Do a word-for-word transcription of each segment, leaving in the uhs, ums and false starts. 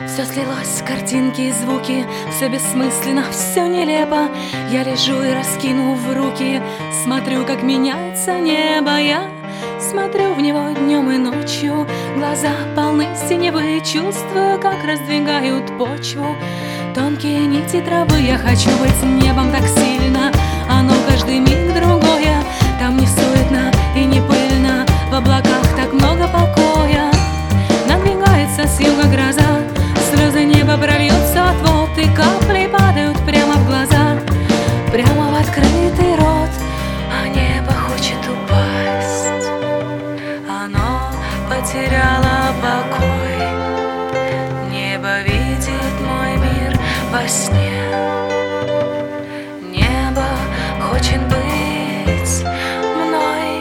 Все слилось, картинки и звуки, все бессмысленно, все нелепо. Я лежу и, раскинув руки, смотрю, как меняется небо. Я смотрю в него днем и ночью, глаза полны синевы, чувствую, как раздвигают почву тонкие нити травы. Я хочу быть небом так сильно, оно каждый миг другое. Там не суетно и не пыльно, в облаках так много покоя. Надвигается с юга гроза, слезы неба прольются от вод, и капли падают прямо в глаза, прямо в открытый рот. А небо хочет упасть, оно потеряло покой. Небо видит мой мир во сне. Небо хочет быть мной.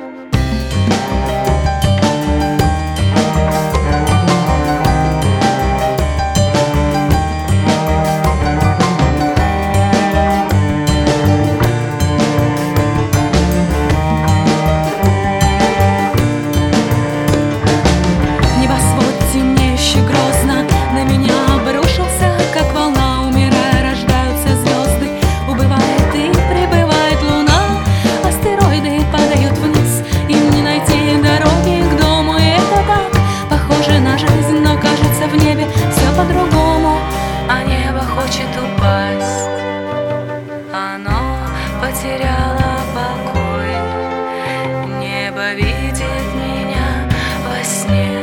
По-другому, а небо хочет упасть, оно потеряло покой. Небо видит меня во сне.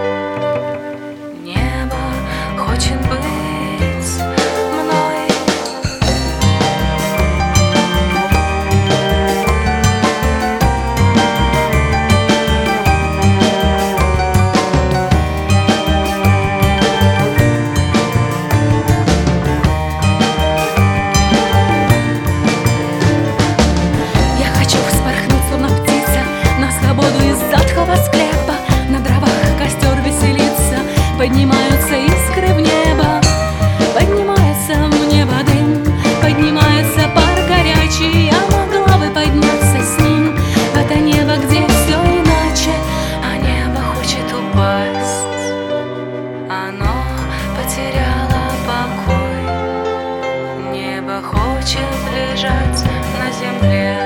Небо хочет быть мной. Поднимаются искры в небо, поднимается мне дым, поднимается пар горячий. Я могла бы подняться с ним в это небо, где все иначе. А небо хочет упасть, оно потеряло покой. Небо хочет лежать на земле.